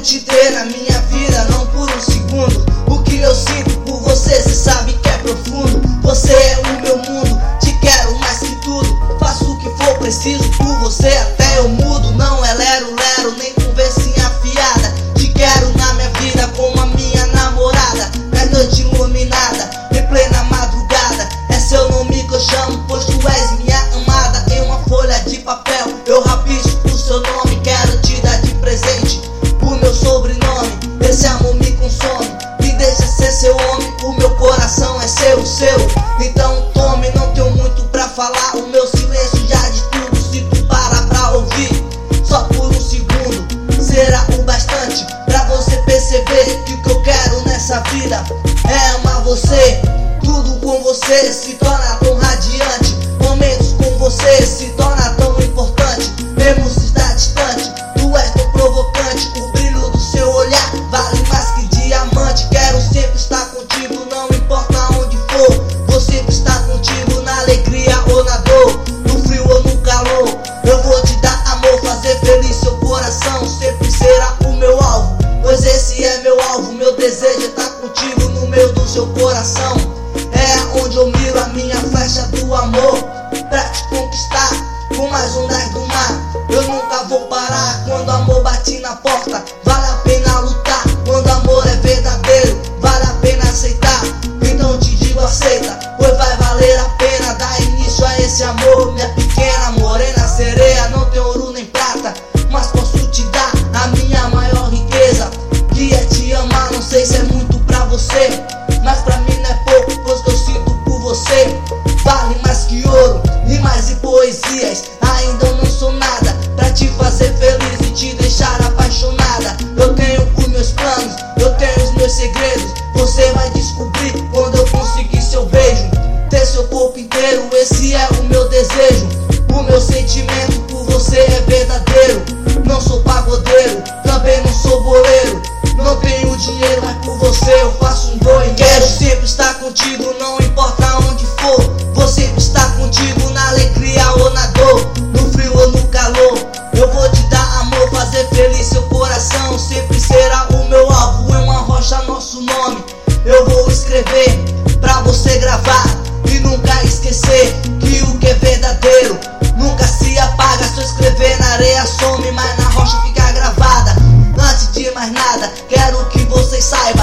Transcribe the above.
te ter na minha vida, não por um segundo. O que eu sinto por você, cê sabe que é profundo. Você é o meu mundo, te quero mais que tudo. Faço o que for preciso por você, até eu mudo. Não é lero-lero, nem conversinha fiada. Te quero na minha vida como a minha namorada. Na noite iluminada, em plena madrugada, é seu nome que eu chamo, pois tu és minha amada. Em uma folha de papel eu rabisco o seu nome. Quero te dar de presente o meu sobrenome. Esse amor me consome, me deixa ser seu homem. O meu coração é seu, seu. Então tome, não tenho muito pra falar. O meu silêncio já diz tudo. Se tu parar pra ouvir só por um segundo, será o bastante pra você perceber que o que eu quero nessa vida é amar você. Tudo com você se torna tão radiante. Momentos com você se torna tão importante. Mesmo se está distante, tu és tão provocante. O brilho do seu olhar vale mais que diamante. Quero sempre estar contigo, não importa onde for. Vou sempre estar contigo na alegria ou na dor, no frio ou no calor. Eu vou te dar amor, fazer feliz seu coração. Sempre será o meu alvo, pois esse é meu alvo. Meu desejo é estar contigo no meio do seu coração. É onde eu miro a minha flecha do amor, pra te conquistar com mais ondas do mar. Eu nunca vou parar quando o amor bate na porta. Vale a pena lutar quando o amor é verdadeiro. Vale a pena aceitar, então te digo aceita, pois vai valer a pena dar início a esse amor. Minha pequena morena sereia, não tem ouro nem prata, mas posso te dar a minha maior riqueza, que é te amar. Não sei se é muito pra você, mas pra mim não é pouco, pois que eu sinto por você vale mais que ouro, rimas e poesias. Ainda eu não sou nada pra te fazer feliz e te deixar apaixonada. Eu tenho os meus planos, eu tenho os meus segredos. Você vai descobrir quando eu conseguir seu beijo, ter seu corpo inteiro. Esse é o meu desejo. O meu sentimento por você é verdadeiro. Não sou pagodeiro, também não sou boleiro. Não tenho dinheiro, mas por você eu faço um voo. Quero sempre estar contigo, não importa onde for. Vou sempre estar contigo na alegria ou na dor, no frio ou no calor. Eu vou te dar amor, fazer feliz seu coração. Sempre será o meu alvo, em uma rocha nosso nome eu vou escrever pra você gravar e nunca esquecer que o que é verdadeiro nunca se apaga. Se eu escrever na areia some, mas na rocha fica gravada. Antes de mais nada, quero que vocês saibam